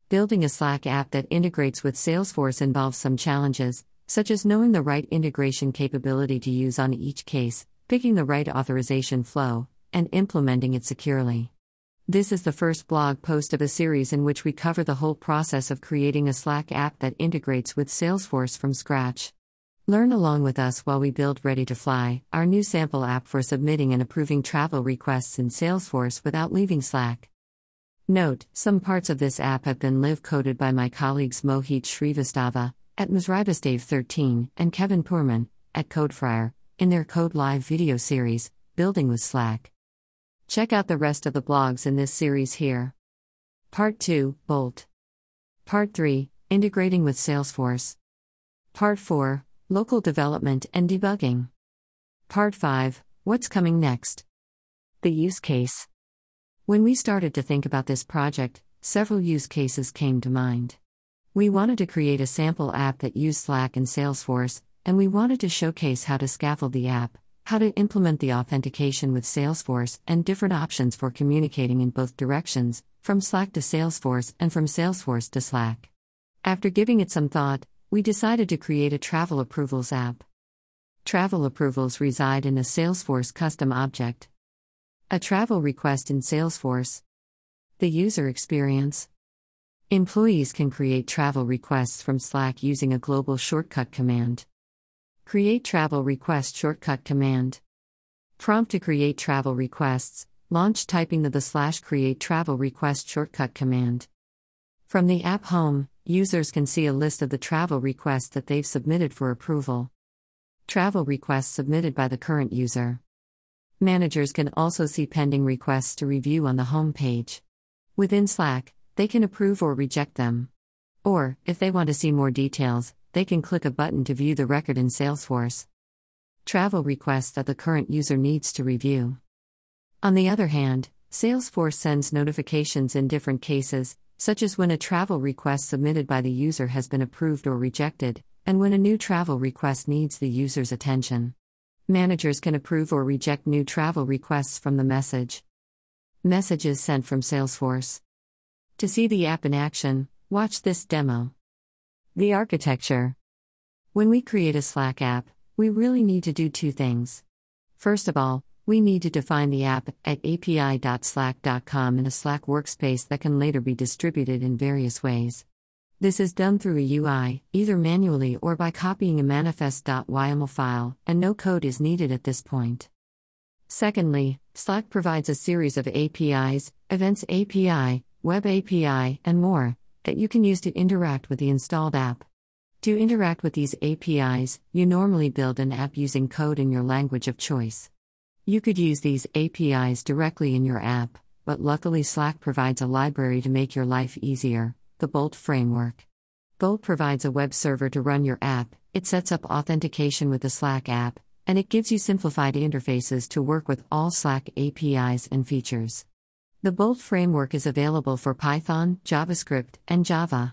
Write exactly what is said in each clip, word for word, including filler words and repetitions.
Building a Slack app that integrates with Salesforce involves some challenges, such as knowing the right integration capability to use on each case, picking the right authorization flow, and implementing it securely. This is the first blog post of a series in which we cover the whole process of creating a Slack app that integrates with Salesforce from scratch. Learn along with us while we build Ready to Fly, our new sample app for submitting and approving travel requests in Salesforce without leaving Slack. Note, some parts of this app have been live-coded by my colleagues Mohit Shrivastava, at Mizribastave thirteen, and Kevin Poorman, at CodeFryer, in their Code Live video series, Building with Slack. Check out the rest of the blogs in this series here. Part two, Bolt. Part three, Integrating with Salesforce. Part four, Local Development and Debugging. Part five, What's Coming Next? The Use Case. When we started to think about this project, several use cases came to mind. We wanted to create a sample app that used Slack and Salesforce, and we wanted to showcase how to scaffold the app, how to implement the authentication with Salesforce, and different options for communicating in both directions, from Slack to Salesforce and from Salesforce to Slack. After giving it some thought, we decided to create a travel approvals app. Travel approvals reside in a Salesforce custom object. A travel request in Salesforce. The user experience. Employees can create travel requests from Slack using a global shortcut command. Create travel request shortcut command. Prompt to create travel requests. Launch typing the the slash create travel request shortcut command. From the app home, users can see a list of the travel requests that they've submitted for approval. Travel requests submitted by the current user. Managers can also see pending requests to review on the home page. Within Slack, they can approve or reject them. Or, if they want to see more details, they can click a button to view the record in Salesforce. Travel requests that the current user needs to review. On the other hand, Salesforce sends notifications in different cases, such as when a travel request submitted by the user has been approved or rejected, and when a new travel request needs the user's attention. Managers can approve or reject new travel requests from the message. Messages sent from Salesforce. To see the app in action, watch this demo. The architecture. When we create a Slack app, we really need to do two things. First of all, we need to define the app at A P I dot slack dot com in a Slack workspace that can later be distributed in various ways. This is done through a U I, either manually or by copying a manifest dot Y M L file, and no code is needed at this point. Secondly, Slack provides a series of A P Is, Events A P I, Web A P I, and more, that you can use to interact with the installed app. To interact with these A P Is, you normally build an app using code in your language of choice. You could use these A P Is directly in your app, but luckily Slack provides a library to make your life easier. The Bolt framework. Bolt provides a web server to run your app, it sets up authentication with the Slack app, and it gives you simplified interfaces to work with all Slack A P Is and features. The Bolt framework is available for Python, JavaScript, and Java.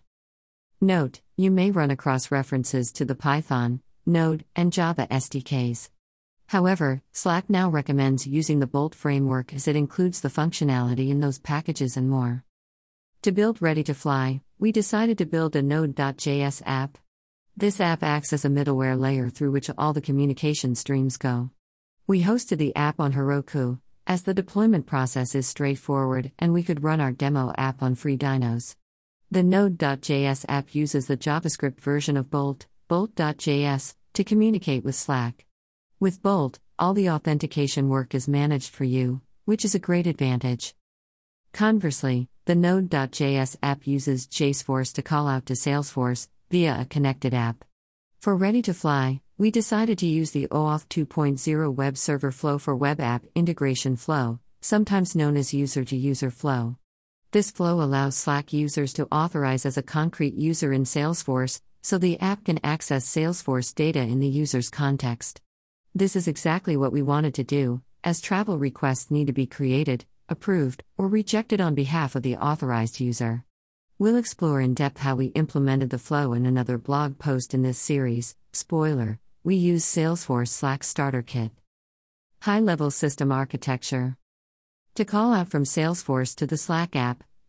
Note, you may run across references to the Python, Node, and Java S D Ks. However, Slack now recommends using the Bolt framework as it includes the functionality in those packages and more. To build Ready to Fly, we decided to build a Node dot J S app. This app acts as a middleware layer through which all the communication streams go. We hosted the app on Heroku, as the deployment process is straightforward and we could run our demo app on free dynos. The Node dot J S app uses the JavaScript version of Bolt, Bolt dot J S, to communicate with Slack. With Bolt, all the authentication work is managed for you, which is a great advantage. Conversely, the Node dot J S app uses JSForce to call out to Salesforce via a connected app. For Ready to Fly, we decided to use the OAuth two point oh web server flow for web app integration flow, sometimes known as user-to-user flow. This flow allows Slack users to authorize as a concrete user in Salesforce, so the app can access Salesforce data in the user's context. This is exactly what we wanted to do, as travel requests need to be created, approved, or rejected on behalf of the authorized user. We'll explore in depth how we implemented the flow in another blog post in this series. Spoiler, we use Salesforce Slack Starter Kit. High-level system architecture. To call out from Salesforce to the Slack app,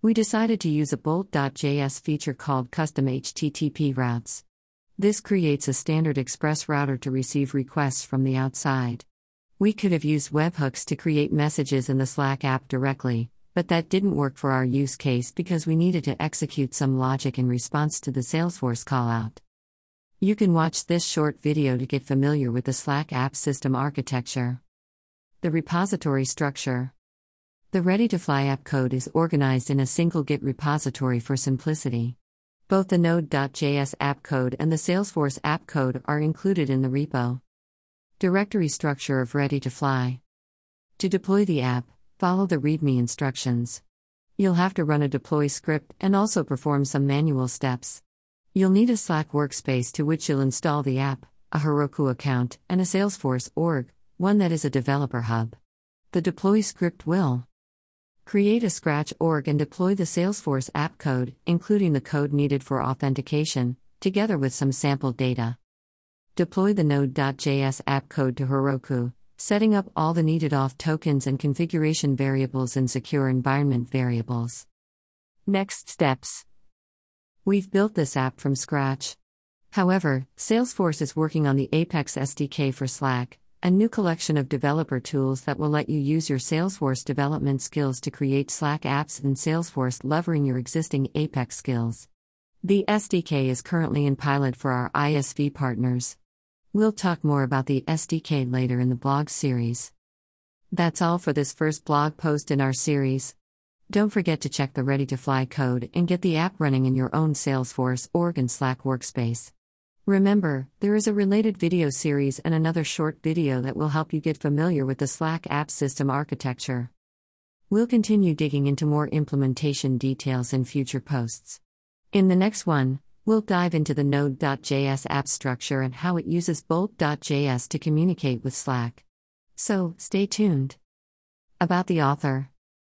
We decided to use a Bolt.js feature called Custom H T T P Routes. This creates a standard express router to receive requests from the outside. We could have used webhooks to create messages in the Slack app directly, but that didn't work for our use case because we needed to execute some logic in response to the Salesforce callout. You can watch this short video to get familiar with the Slack app system architecture. The repository structure. The ready-to-fly app code is organized in a single Git repository for simplicity. Both the Node.js app code and the Salesforce app code are included in the repo. Directory structure of ready-to-fly. To deploy the app, follow the README instructions. You'll have to run a deploy script and also perform some manual steps. You'll need a Slack workspace to which you'll install the app, a Heroku account, and a Salesforce org, one that is a developer hub. The deploy script will create a Scratch org and deploy the Salesforce app code, including the code needed for authentication, together with some sample data. Deploy the Node.js app code to Heroku, setting up all the needed auth tokens and configuration variables in secure environment variables. Next steps. We've built this app from scratch. However, Salesforce is working on the Apex S D K for Slack, a new collection of developer tools that will let you use your Salesforce development skills to create Slack apps in Salesforce, leveraging your existing Apex skills. The S D K is currently in pilot for our I S V partners. We'll talk more about the S D K later in the blog series. That's all for this first blog post in our series. Don't forget to check the ready-to-fly code and get the app running in your own Salesforce org and Slack workspace. Remember, there is a related video series and another short video that will help you get familiar with the Slack app system architecture. We'll continue digging into more implementation details in future posts. In the next one, we'll dive into the Node.js app structure and how it uses Bolt.js to communicate with Slack. So, stay tuned. About the author.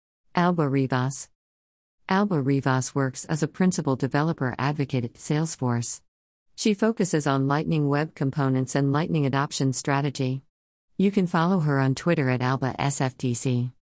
Alba Rivas. Alba Rivas works as a principal developer advocate at Salesforce. She focuses on Lightning Web Components and Lightning adoption strategy. You can follow her on Twitter at Alba S F T C.